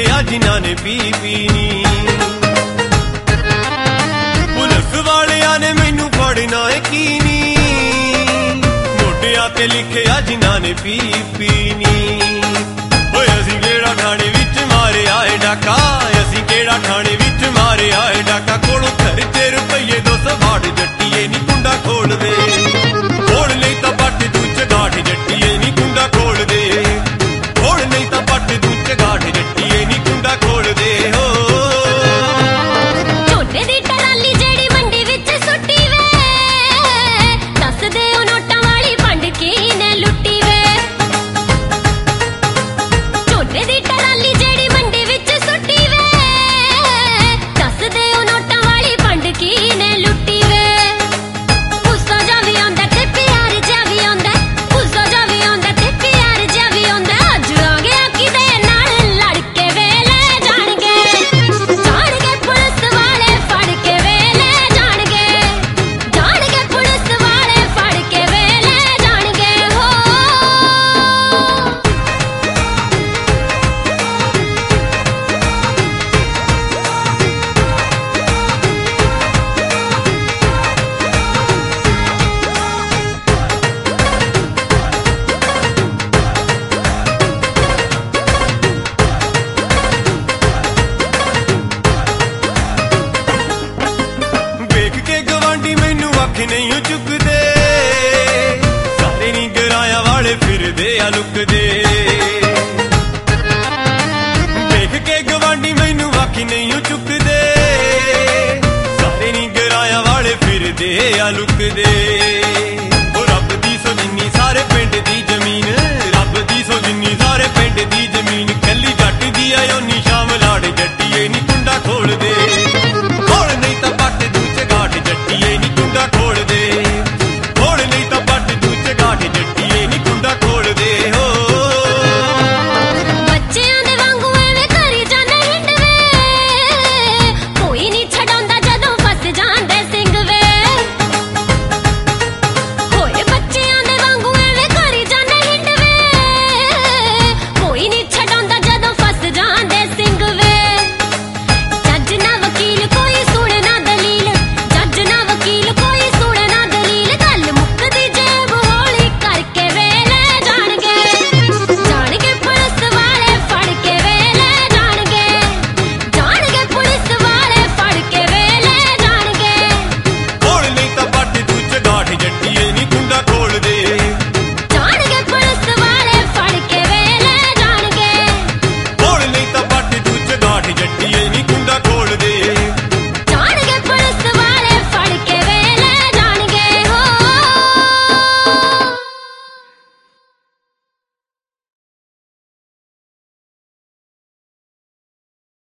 लिखिया जिन्हां ने पी नी। पुलिस वालियां ने मैनू फड़ना की नी, मोढियां ते लिखिया जिन्हां ने पी नी। ओए असीं केड़ा ठाणे विच मारे आए डाका, असीं केड़ा ठाणे विच मारे आए डाका। कोलों खर्चे रुपये 260 जट्टीए नी कुंडा खोल दे, खोल नहीं तां पट तू चगाठ जट्टीए नी कुंडा खोल दे, खोल नहीं तां पट तू चगाठ जट्टीए नी कुंडा खोल दे। हो झोटे दी टराली जेड़ी मंडी विच सुट्टी वे, दस दे ओ नोटां वाली पंड कीने लुट्टी वे। झोटे दी टराली जेड़ी मंडी विच सुट्टी वे, दस दे ओ नोटां वाली पंड कीने लुट्टी वे। गुस्सा जा भी आंदा ते प्यार जा भी आंदा, गुस्सा जा भी आंदा ते प्यार जा भी आंदा। अज आ गया किदे नाल लड़ के वे ले जाणगे, जाणगे पुलिस वाले फड़ के वे ले जाणगे, जाणगे पुलिस वाले फड़ के वे ले जाणगे। हो वेख के गवांडी मैनू अख नहीं चुकदे, सारे नी गराया वाले फिरदे आ लुकदे।